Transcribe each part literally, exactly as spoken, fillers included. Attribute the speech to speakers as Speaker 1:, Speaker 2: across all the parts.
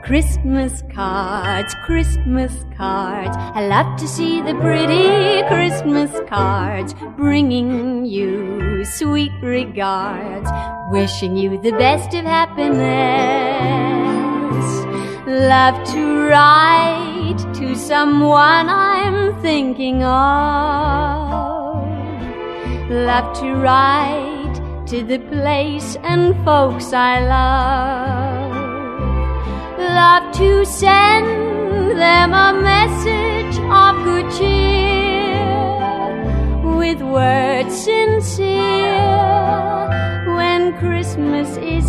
Speaker 1: Christmas cards, Christmas cards. I love to see the pretty Christmas cards, bringing you sweet regards, wishing you the best of happiness. Love to write to someone I'm thinking of. Love to write to the place and folks I love. Love to send them a message of good cheer, with words sincere, when Christmas is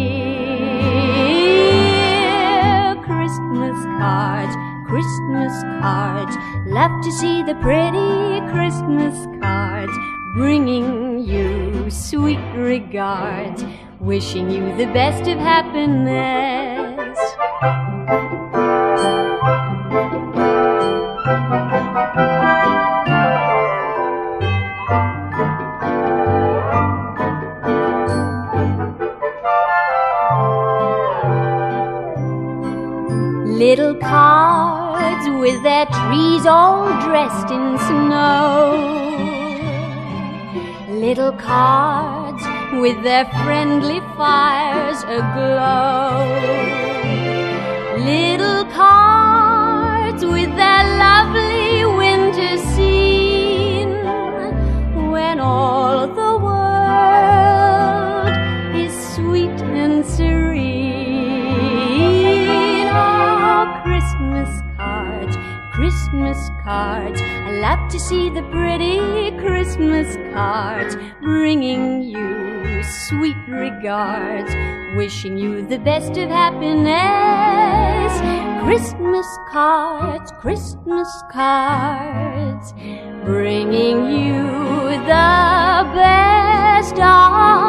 Speaker 1: here. Christmas cards, Christmas cards. Love to see the pretty Christmas cards, bringing you sweet regards, wishing you the best of happiness. Little cards with their trees all dressed in snow. Little cards with their friendly fires aglow. Little cards with their lovely winter scene, when all the world is sweet and serene. Oh, Christmas cards, Christmas cards. I love to see the pretty Christmas cards, bringing you sweet regards, wishing you the best of happiness. Christmas cards, Christmas cards, bringing you the best of